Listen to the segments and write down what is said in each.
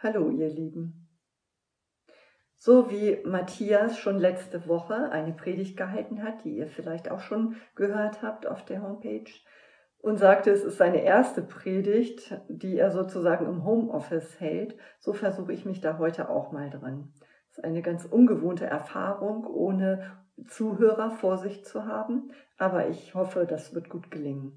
Hallo, ihr Lieben. So wie Matthias schon letzte Woche eine Predigt gehalten hat, die ihr vielleicht auch schon gehört habt auf der Homepage, und sagte, es ist seine erste Predigt, die er sozusagen im Homeoffice hält, so versuche ich mich da heute auch mal dran. Es ist eine ganz ungewohnte Erfahrung, ohne Zuhörer vor sich zu haben, aber ich hoffe, das wird gut gelingen.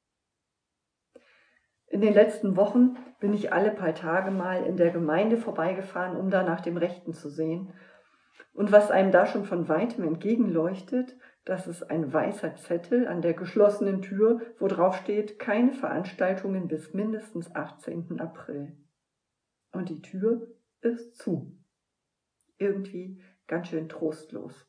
In den letzten Wochen bin ich alle paar Tage mal in der Gemeinde vorbeigefahren, um da nach dem Rechten zu sehen. Und was einem da schon von weitem entgegenleuchtet, das ist ein weißer Zettel an der geschlossenen Tür, wo drauf steht, keine Veranstaltungen bis mindestens 18. April. Und die Tür ist zu. Irgendwie ganz schön trostlos.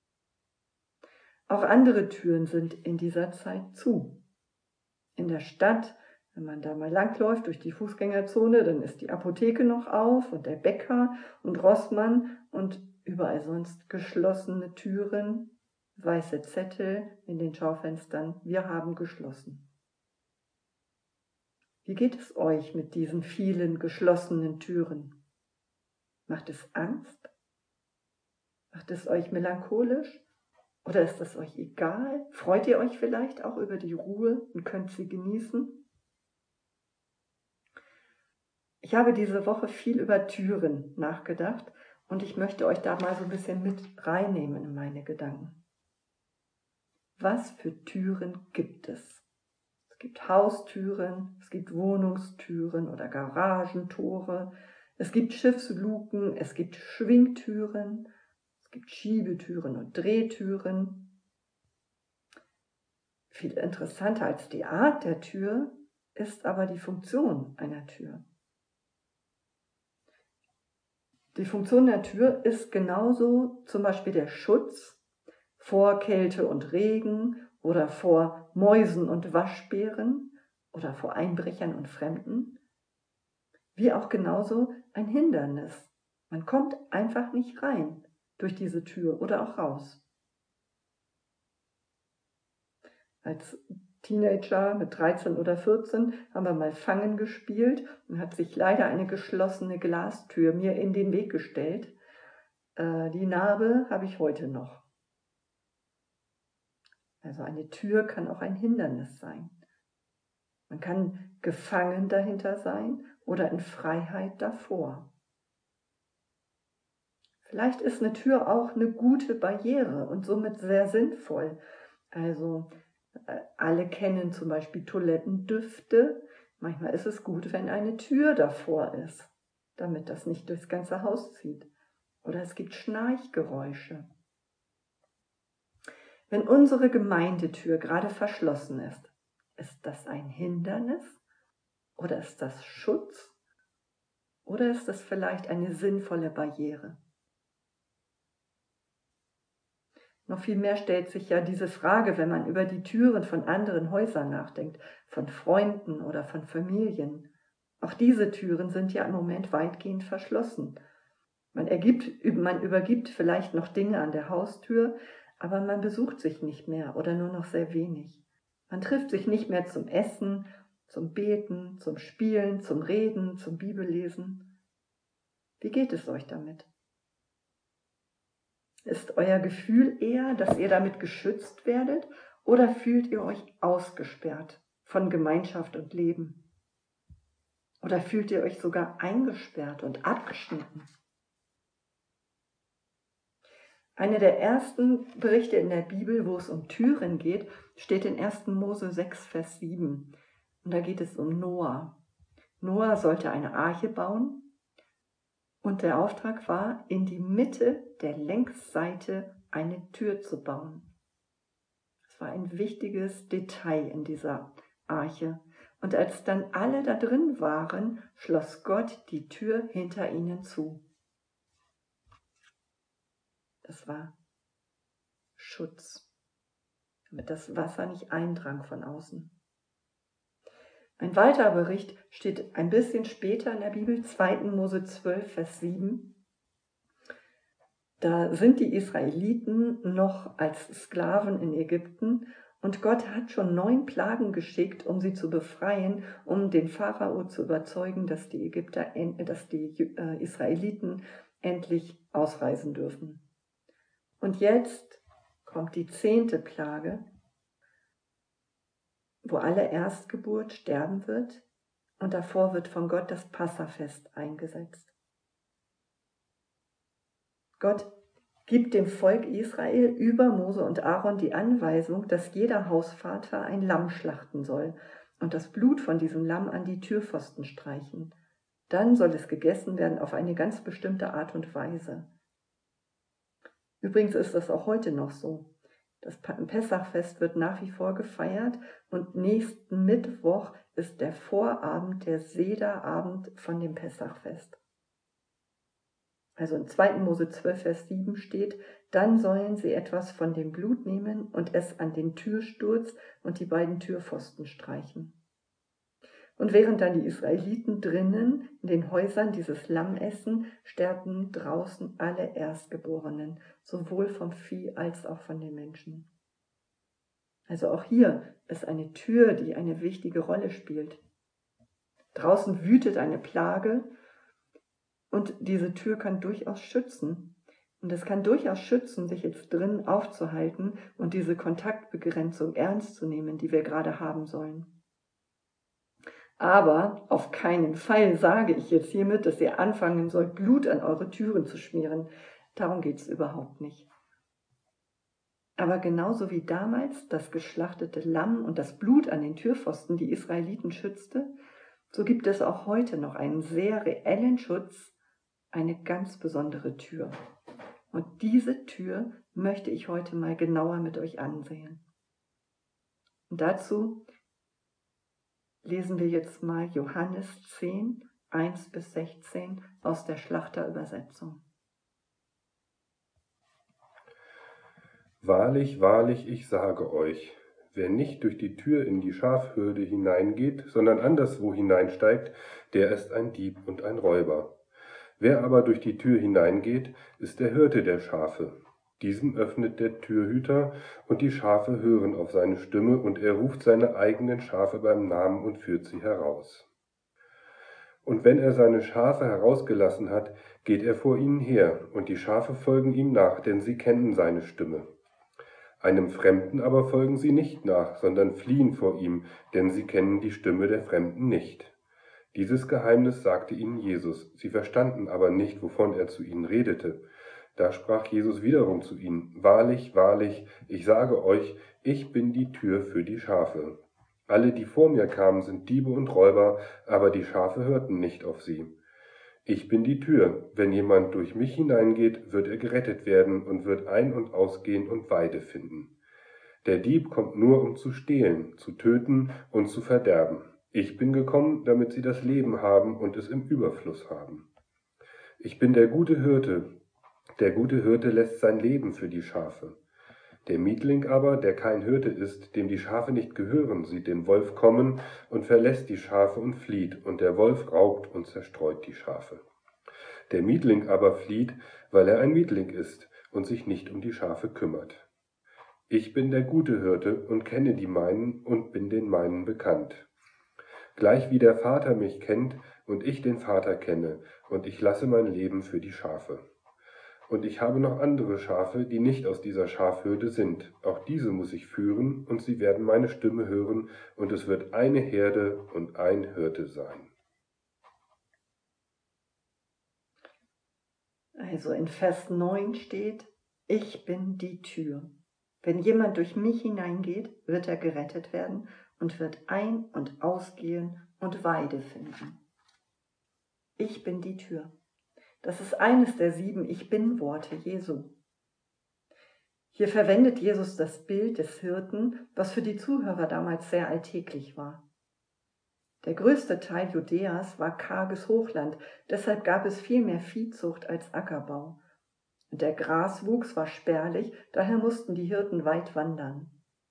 Auch andere Türen sind in dieser Zeit zu. In der Stadt, wenn man da mal langläuft durch die Fußgängerzone, dann ist die Apotheke noch auf und der Bäcker und Rossmann und überall sonst geschlossene Türen, weiße Zettel in den Schaufenstern, wir haben geschlossen. Wie geht es euch mit diesen vielen geschlossenen Türen? Macht es Angst? Macht es euch melancholisch? Oder ist es euch egal? Freut ihr euch vielleicht auch über die Ruhe und könnt sie genießen? Ich habe diese Woche viel über Türen nachgedacht und ich möchte euch da mal so ein bisschen mit reinnehmen in meine Gedanken. Was für Türen gibt es? Es gibt Haustüren, es gibt Wohnungstüren oder Garagentore, es gibt Schiffsluken, es gibt Schwingtüren, es gibt Schiebetüren und Drehtüren. Viel interessanter als die Art der Tür ist aber die Funktion einer Tür. Die Funktion der Tür ist genauso zum Beispiel der Schutz vor Kälte und Regen oder vor Mäusen und Waschbären oder vor Einbrechern und Fremden, wie auch genauso ein Hindernis. Man kommt einfach nicht rein durch diese Tür oder auch raus. Als Teenager mit 13 oder 14 haben wir mal Fangen gespielt und hat sich leider eine geschlossene Glastür mir in den Weg gestellt. Die Narbe habe ich heute noch. Also eine Tür kann auch ein Hindernis sein. Man kann gefangen dahinter sein oder in Freiheit davor. Vielleicht ist eine Tür auch eine gute Barriere und somit sehr sinnvoll. Also alle kennen zum Beispiel Toilettendüfte. Manchmal ist es gut, wenn eine Tür davor ist, damit das nicht durchs ganze Haus zieht. Oder es gibt Schnarchgeräusche. Wenn unsere Gemeindetür gerade verschlossen ist das ein Hindernis? Oder ist das Schutz? Oder ist das vielleicht eine sinnvolle Barriere? Noch viel mehr stellt sich ja diese Frage, wenn man über die Türen von anderen Häusern nachdenkt, von Freunden oder von Familien. Auch diese Türen sind ja im Moment weitgehend verschlossen. Man übergibt vielleicht noch Dinge an der Haustür, aber man besucht sich nicht mehr oder nur noch sehr wenig. Man trifft sich nicht mehr zum Essen, zum Beten, zum Spielen, zum Reden, zum Bibellesen. Wie geht es euch damit? Ist euer Gefühl eher, dass ihr damit geschützt werdet, oder fühlt ihr euch ausgesperrt von Gemeinschaft und Leben? Oder fühlt ihr euch sogar eingesperrt und abgeschnitten? Einer der ersten Berichte in der Bibel, wo es um Türen geht, steht in 1. Mose 6, Vers 7. Und da geht es um Noah. Noah sollte eine Arche bauen und der Auftrag war, in die Mitte der Längsseite eine Tür zu bauen. Das war ein wichtiges Detail in dieser Arche. Und als dann alle da drin waren, schloss Gott die Tür hinter ihnen zu. Das war Schutz, damit das Wasser nicht eindrang von außen. Ein weiterer Bericht steht ein bisschen später in der Bibel, 2. Mose 12, Vers 7. Da sind die Israeliten noch als Sklaven in Ägypten Und Gott hat schon 9 Plagen geschickt, um sie zu befreien, um den Pharao zu überzeugen, dass die Israeliten endlich ausreisen dürfen. Und jetzt kommt die 10. Plage, wo alle Erstgeburt sterben wird, und davor wird von Gott das Passafest eingesetzt. Gott gibt dem Volk Israel über Mose und Aaron die Anweisung, dass jeder Hausvater ein Lamm schlachten soll und das Blut von diesem Lamm an die Türpfosten streichen. Dann soll es gegessen werden auf eine ganz bestimmte Art und Weise. Übrigens ist das auch heute noch so. Das Pessachfest wird nach wie vor gefeiert und nächsten Mittwoch ist der Vorabend, der Sederabend von dem Pessachfest. Also in 2. Mose 12, Vers 7 steht, dann sollen sie etwas von dem Blut nehmen und es an den Türsturz und die beiden Türpfosten streichen. Und während dann die Israeliten drinnen in den Häusern dieses Lamm essen, sterben draußen alle Erstgeborenen, sowohl vom Vieh als auch von den Menschen. Also auch hier ist eine Tür, die eine wichtige Rolle spielt. Draußen wütet eine Plage und diese Tür kann durchaus schützen. Und es kann durchaus schützen, sich jetzt drin aufzuhalten und diese Kontaktbegrenzung ernst zu nehmen, die wir gerade haben sollen. Aber auf keinen Fall sage ich jetzt hiermit, dass ihr anfangen sollt, Blut an eure Türen zu schmieren. Darum geht es überhaupt nicht. Aber genauso wie damals das geschlachtete Lamm und das Blut an den Türpfosten die Israeliten schützte, so gibt es auch heute noch einen sehr reellen Schutz, eine ganz besondere Tür. Und diese Tür möchte ich heute mal genauer mit euch ansehen. Und dazu lesen wir jetzt mal Johannes 10, 1-16 aus der Schlachterübersetzung. Wahrlich, wahrlich, ich sage euch, wer nicht durch die Tür in die Schafhürde hineingeht, sondern anderswo hineinsteigt, der ist ein Dieb und ein Räuber. Wer aber durch die Tür hineingeht, ist der Hirte der Schafe. Diesem öffnet der Türhüter, und die Schafe hören auf seine Stimme, und er ruft seine eigenen Schafe beim Namen und führt sie heraus. Und wenn er seine Schafe herausgelassen hat, geht er vor ihnen her, und die Schafe folgen ihm nach, denn sie kennen seine Stimme. Einem Fremden aber folgen sie nicht nach, sondern fliehen vor ihm, denn sie kennen die Stimme der Fremden nicht. Dieses Geheimnis sagte ihnen Jesus, sie verstanden aber nicht, wovon er zu ihnen redete. Da sprach Jesus wiederum zu ihnen, Wahrlich, wahrlich, ich sage euch, ich bin die Tür für die Schafe. Alle, die vor mir kamen, sind Diebe und Räuber, aber die Schafe hörten nicht auf sie. Ich bin die Tür. Wenn jemand durch mich hineingeht, wird er gerettet werden und wird ein- und ausgehen und Weide finden. Der Dieb kommt nur, um zu stehlen, zu töten und zu verderben. Ich bin gekommen, damit sie das Leben haben und es im Überfluss haben. Ich bin der gute Hirte. Der gute Hirte lässt sein Leben für die Schafe. Der Mietling aber, der kein Hirte ist, dem die Schafe nicht gehören, sieht den Wolf kommen und verlässt die Schafe und flieht, und der Wolf raubt und zerstreut die Schafe. Der Mietling aber flieht, weil er ein Mietling ist und sich nicht um die Schafe kümmert. Ich bin der gute Hirte und kenne die meinen und bin den meinen bekannt. Gleich wie der Vater mich kennt und ich den Vater kenne, und ich lasse mein Leben für die Schafe. Und ich habe noch andere Schafe, die nicht aus dieser Schafhürde sind. Auch diese muss ich führen, und sie werden meine Stimme hören, und es wird eine Herde und ein Hirte sein. Also in Vers 9 steht, ich bin die Tür. Wenn jemand durch mich hineingeht, wird er gerettet werden und wird ein- und ausgehen und Weide finden. Ich bin die Tür. Das ist eines der 7 Ich-Bin-Worte Jesu. Hier verwendet Jesus das Bild des Hirten, was für die Zuhörer damals sehr alltäglich war. Der größte Teil Judäas war karges Hochland, deshalb gab es viel mehr Viehzucht als Ackerbau. Und der Graswuchs war spärlich, daher mussten die Hirten weit wandern.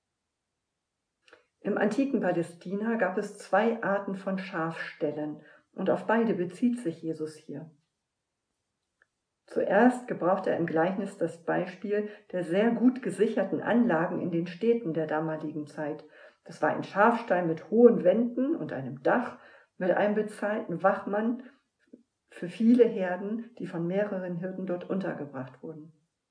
Im antiken Palästina gab es 2 Arten von Schafställen und auf beide bezieht sich Jesus hier. Zuerst gebraucht er im Gleichnis das Beispiel der sehr gut gesicherten Anlagen in den Städten der damaligen Zeit. Das war ein Schafstall mit hohen Wänden und einem Dach, mit einem bezahlten Wachmann für viele Herden, die von mehreren Hirten dort untergebracht wurden.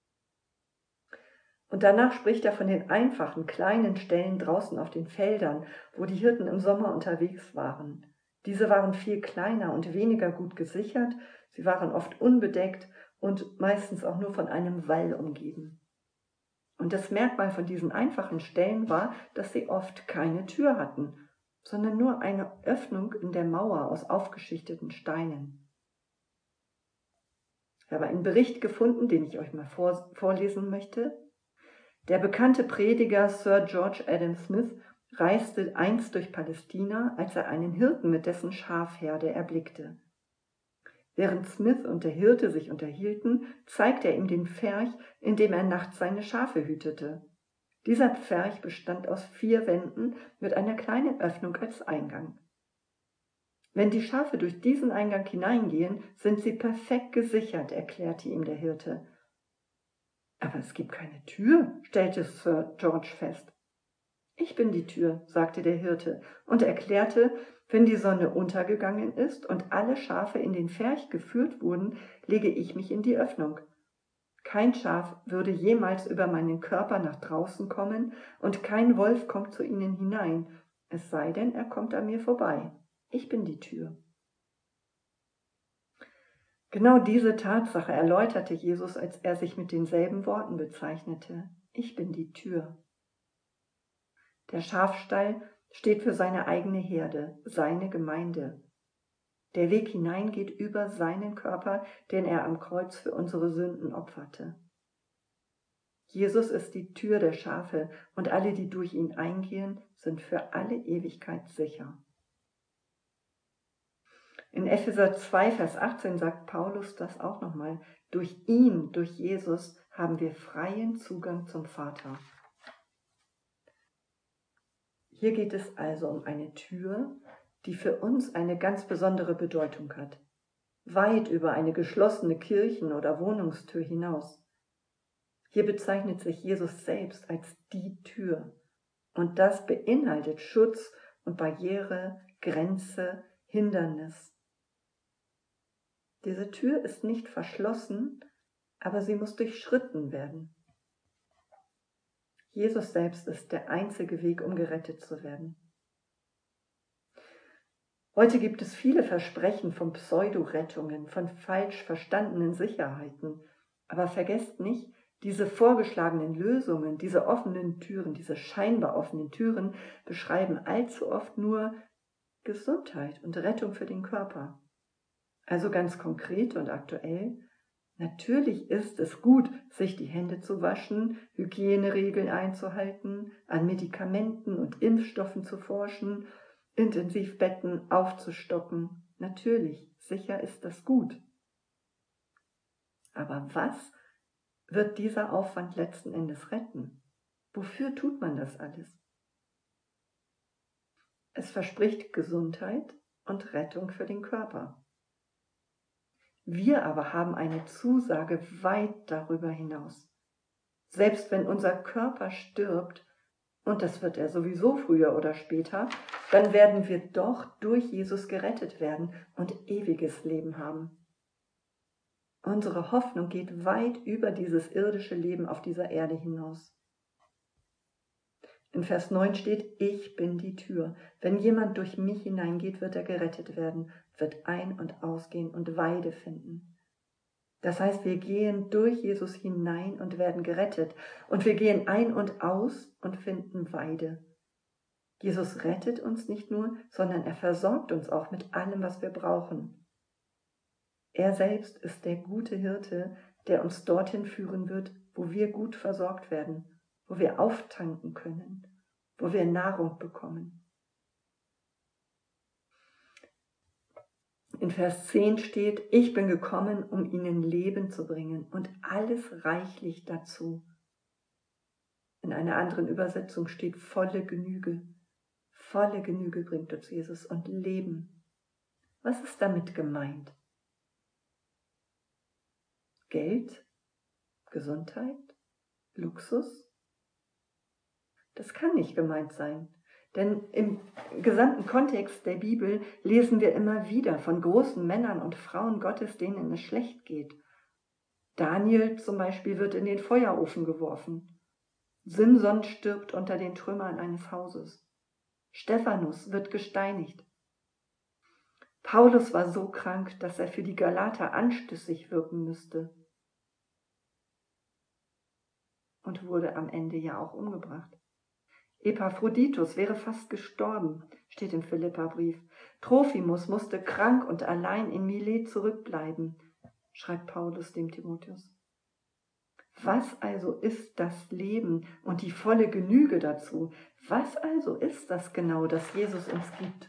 Und danach spricht er von den einfachen, kleinen Stellen draußen auf den Feldern, wo die Hirten im Sommer unterwegs waren. Diese waren viel kleiner und weniger gut gesichert, sie waren oft unbedeckt und meistens auch nur von einem Wall umgeben. Und das Merkmal von diesen einfachen Stellen war, dass sie oft keine Tür hatten, sondern nur eine Öffnung in der Mauer aus aufgeschichteten Steinen. Ich habe einen Bericht gefunden, den ich euch mal vorlesen möchte. Der bekannte Prediger Sir George Adam Smith reiste einst durch Palästina, als er einen Hirten mit dessen Schafherde erblickte. Während Smith und der Hirte sich unterhielten, zeigte er ihm den Pferch, in dem er nachts seine Schafe hütete. Dieser Pferch bestand aus 4 Wänden mit einer kleinen Öffnung als Eingang. Wenn die Schafe durch diesen Eingang hineingehen, sind sie perfekt gesichert, erklärte ihm der Hirte. Aber es gibt keine Tür, stellte Sir George fest. Ich bin die Tür, sagte der Hirte und erklärte, wenn die Sonne untergegangen ist und alle Schafe in den Pferch geführt wurden, lege ich mich in die Öffnung. Kein Schaf würde jemals über meinen Körper nach draußen kommen und kein Wolf kommt zu ihnen hinein, es sei denn, er kommt an mir vorbei. Ich bin die Tür. Genau diese Tatsache erläuterte Jesus, als er sich mit denselben Worten bezeichnete. Ich bin die Tür. Der Schafstall steht für seine eigene Herde, seine Gemeinde. Der Weg hinein geht über seinen Körper, den er am Kreuz für unsere Sünden opferte. Jesus ist die Tür der Schafe und alle, die durch ihn eingehen, sind für alle Ewigkeit sicher. In Epheser 2, Vers 18 sagt Paulus das auch nochmal. Durch ihn, durch Jesus, haben wir freien Zugang zum Vater. Hier geht es also um eine Tür, die für uns eine ganz besondere Bedeutung hat. Weit über eine geschlossene Kirchen- oder Wohnungstür hinaus. Hier bezeichnet sich Jesus selbst als die Tür. Und das beinhaltet Schutz und Barriere, Grenze, Hindernis. Diese Tür ist nicht verschlossen, aber sie muss durchschritten werden. Jesus selbst ist der einzige Weg, um gerettet zu werden. Heute gibt es viele Versprechen von Pseudorettungen, von falsch verstandenen Sicherheiten. Aber vergesst nicht, diese vorgeschlagenen Lösungen, diese offenen Türen, diese scheinbar offenen Türen beschreiben allzu oft nur Gesundheit und Rettung für den Körper. Also ganz konkret und aktuell, natürlich ist es gut, sich die Hände zu waschen, Hygieneregeln einzuhalten, an Medikamenten und Impfstoffen zu forschen, Intensivbetten aufzustocken. Natürlich, sicher ist das gut. Aber was wird dieser Aufwand letzten Endes retten? Wofür tut man das alles? Es verspricht Gesundheit und Rettung für den Körper. Wir aber haben eine Zusage weit darüber hinaus. Selbst wenn unser Körper stirbt, und das wird er sowieso früher oder später, dann werden wir doch durch Jesus gerettet werden und ewiges Leben haben. Unsere Hoffnung geht weit über dieses irdische Leben auf dieser Erde hinaus. In Vers 9 steht, ich bin die Tür. Wenn jemand durch mich hineingeht, wird er gerettet werden, wird ein- und ausgehen und Weide finden. Das heißt, wir gehen durch Jesus hinein und werden gerettet. Und wir gehen ein und aus und finden Weide. Jesus rettet uns nicht nur, sondern er versorgt uns auch mit allem, was wir brauchen. Er selbst ist der gute Hirte, der uns dorthin führen wird, wo wir gut versorgt werden, wo wir auftanken können, wo wir Nahrung bekommen. In Vers 10 steht, ich bin gekommen, um ihnen Leben zu bringen und alles reichlich dazu. In einer anderen Übersetzung steht volle Genüge. Volle Genüge bringt uns Jesus und Leben. Was ist damit gemeint? Geld? Gesundheit? Luxus? Das kann nicht gemeint sein. Denn im gesamten Kontext der Bibel lesen wir immer wieder von großen Männern und Frauen Gottes, denen es schlecht geht. Daniel zum Beispiel wird in den Feuerofen geworfen. Simson stirbt unter den Trümmern eines Hauses. Stephanus wird gesteinigt. Paulus war so krank, dass er für die Galater anstößig wirken müsste. Und wurde am Ende ja auch umgebracht. Epaphroditus wäre fast gestorben, steht im Philipperbrief. Trophimus musste krank und allein in Milet zurückbleiben, schreibt Paulus dem Timotheus. Was also ist das Leben und die volle Genüge dazu? Was also ist das genau, das Jesus uns gibt?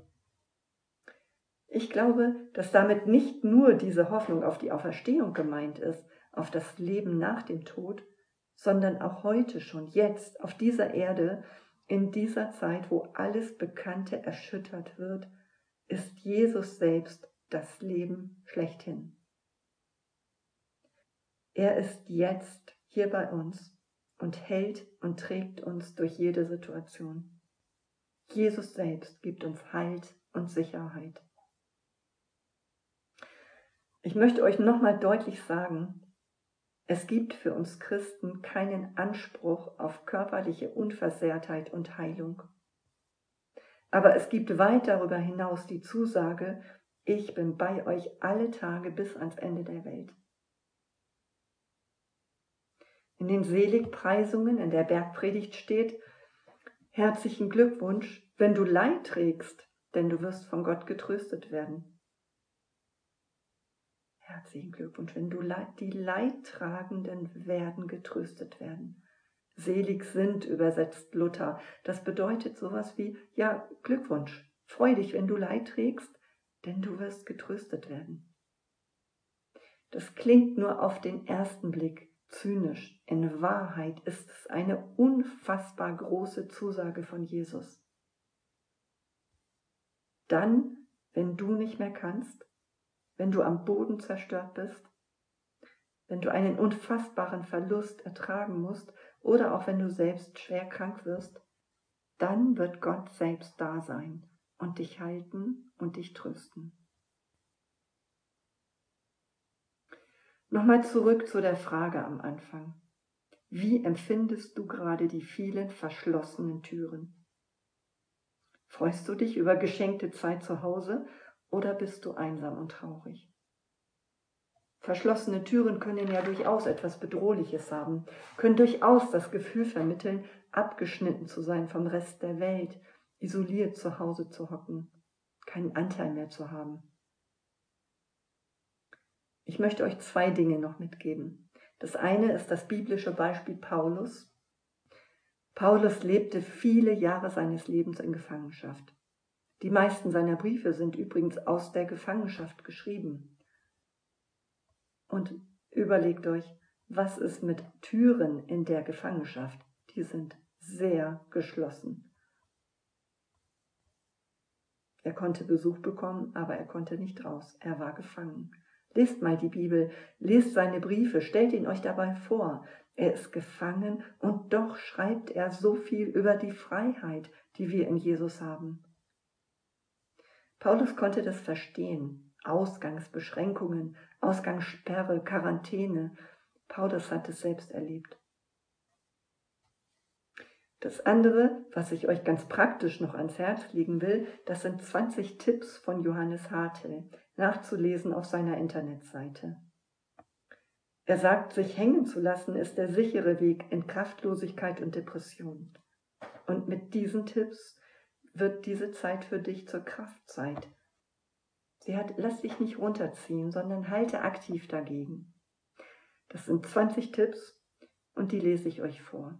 Ich glaube, dass damit nicht nur diese Hoffnung auf die Auferstehung gemeint ist, auf das Leben nach dem Tod, sondern auch heute schon, jetzt, auf dieser Erde, in dieser Zeit, wo alles Bekannte erschüttert wird, ist Jesus selbst das Leben schlechthin. Er ist jetzt hier bei uns und hält und trägt uns durch jede Situation. Jesus selbst gibt uns Halt und Sicherheit. Ich möchte euch nochmal deutlich sagen, es gibt für uns Christen keinen Anspruch auf körperliche Unversehrtheit und Heilung. Aber es gibt weit darüber hinaus die Zusage, ich bin bei euch alle Tage bis ans Ende der Welt. In den Seligpreisungen in der Bergpredigt steht, herzlichen Glückwunsch, wenn du Leid trägst, denn du wirst von Gott getröstet werden. Herzlichen Glückwunsch, wenn du die Leidtragenden werden getröstet werden. Selig sind, übersetzt Luther. Das bedeutet sowas wie, ja, Glückwunsch, freu dich, wenn du Leid trägst, denn du wirst getröstet werden. Das klingt nur auf den ersten Blick zynisch. In Wahrheit ist es eine unfassbar große Zusage von Jesus. Dann, wenn du nicht mehr kannst, wenn du am Boden zerstört bist, wenn du einen unfassbaren Verlust ertragen musst oder auch wenn du selbst schwer krank wirst, dann wird Gott selbst da sein und dich halten und dich trösten. Nochmal zurück zu der Frage am Anfang. Wie empfindest du gerade die vielen verschlossenen Türen? Freust du dich über geschenkte Zeit zu Hause oder bist du einsam und traurig? Verschlossene Türen können ja durchaus etwas Bedrohliches haben, können durchaus das Gefühl vermitteln, abgeschnitten zu sein vom Rest der Welt, isoliert zu Hause zu hocken, keinen Anteil mehr zu haben. Ich möchte euch 2 Dinge noch mitgeben. Das eine ist das biblische Beispiel Paulus. Paulus lebte viele Jahre seines Lebens in Gefangenschaft. Die meisten seiner Briefe sind übrigens aus der Gefangenschaft geschrieben. Und überlegt euch, was ist mit Türen in der Gefangenschaft? Die sind sehr geschlossen. Er konnte Besuch bekommen, aber er konnte nicht raus. Er war gefangen. Lest mal die Bibel, lest seine Briefe, stellt ihn euch dabei vor. Er ist gefangen und doch schreibt er so viel über die Freiheit, die wir in Jesus haben. Paulus konnte das verstehen. Ausgangsbeschränkungen, Ausgangssperre, Quarantäne. Paulus hat es selbst erlebt. Das andere, was ich euch ganz praktisch noch ans Herz legen will, das sind 20 Tipps von Johannes Hartl, nachzulesen auf seiner Internetseite. Er sagt, sich hängen zu lassen ist der sichere Weg in Kraftlosigkeit und Depression. Und mit diesen Tipps wird diese Zeit für dich zur Kraftzeit. Lass dich nicht runterziehen, sondern halte aktiv dagegen. Das sind 20 Tipps und die lese ich euch vor.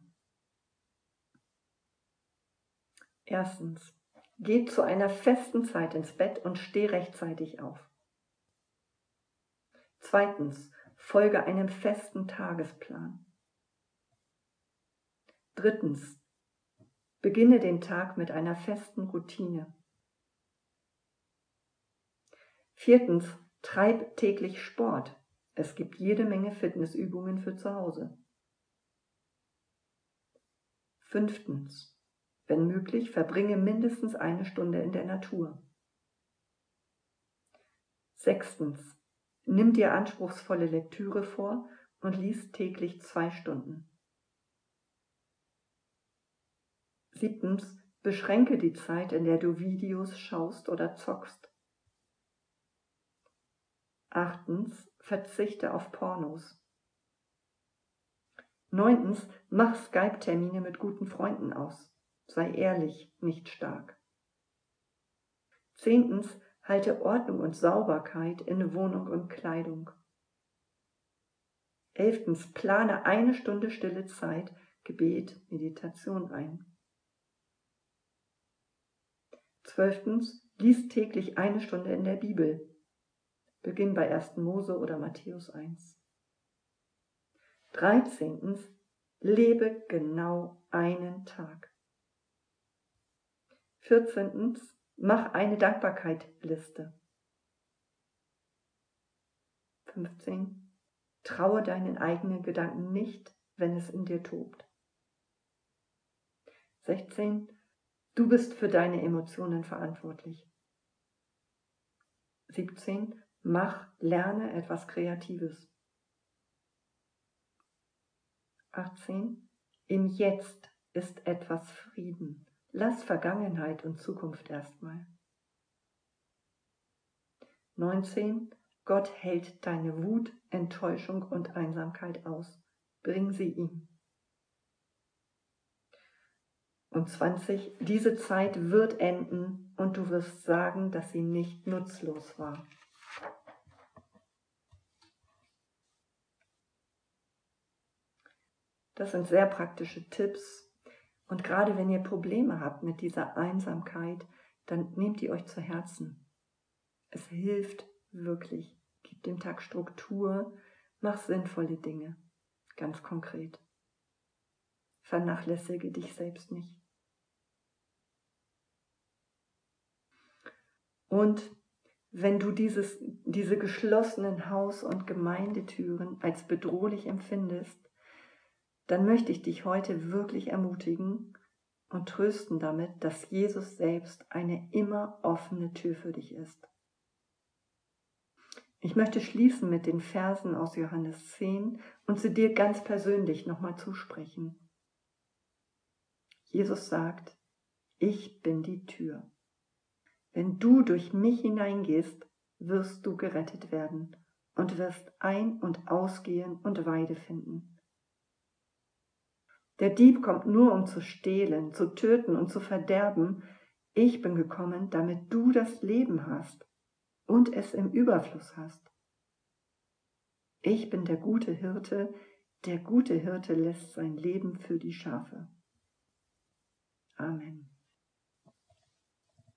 Erstens, geh zu einer festen Zeit ins Bett und steh rechtzeitig auf. Zweitens, folge einem festen Tagesplan. Drittens, beginne den Tag mit einer festen Routine. Viertens, treib täglich Sport. Es gibt jede Menge Fitnessübungen für zu Hause. 5. Wenn möglich, verbringe mindestens 1 Stunde in der Natur. 6. Nimm dir anspruchsvolle Lektüre vor und lies täglich 2 Stunden. 7. Beschränke die Zeit, in der du Videos schaust oder zockst. 8. Verzichte auf Pornos. 9. Mach Skype-Termine mit guten Freunden aus. Sei ehrlich, nicht stark. 10. Halte Ordnung und Sauberkeit in Wohnung und Kleidung. 11. Plane 1 Stunde stille Zeit, Gebet, Meditation ein. 12. Lies täglich 1 Stunde in der Bibel. Beginn bei 1. Mose oder Matthäus 1. 13. Lebe genau einen Tag. 14. Mach eine Dankbarkeitsliste. 15. Traue deinen eigenen Gedanken nicht, wenn es in dir tobt. 16. Du bist für deine Emotionen verantwortlich. 17. Lerne etwas Kreatives. 18. Im Jetzt ist etwas Frieden. Lass Vergangenheit und Zukunft erstmal. 19. Gott hält deine Wut, Enttäuschung und Einsamkeit aus. Bring sie ihm. Und 20. Diese Zeit wird enden und du wirst sagen, dass sie nicht nutzlos war. Das sind sehr praktische Tipps. Und gerade wenn ihr Probleme habt mit dieser Einsamkeit, dann nehmt die euch zu Herzen. Es hilft wirklich. Gib dem Tag Struktur, mach sinnvolle Dinge, ganz konkret. Vernachlässige dich selbst nicht. Und wenn du diese geschlossenen Haus- und Gemeindetüren als bedrohlich empfindest, dann möchte ich dich heute wirklich ermutigen und trösten damit, dass Jesus selbst eine immer offene Tür für dich ist. Ich möchte schließen mit den Versen aus Johannes 10 und sie dir ganz persönlich nochmal zusprechen. Jesus sagt, ich bin die Tür. Wenn du durch mich hineingehst, wirst du gerettet werden und wirst ein- und ausgehen und Weide finden. Der Dieb kommt nur, um zu stehlen, zu töten und zu verderben. Ich bin gekommen, damit du das Leben hast und es im Überfluss hast. Ich bin der gute Hirte lässt sein Leben für die Schafe.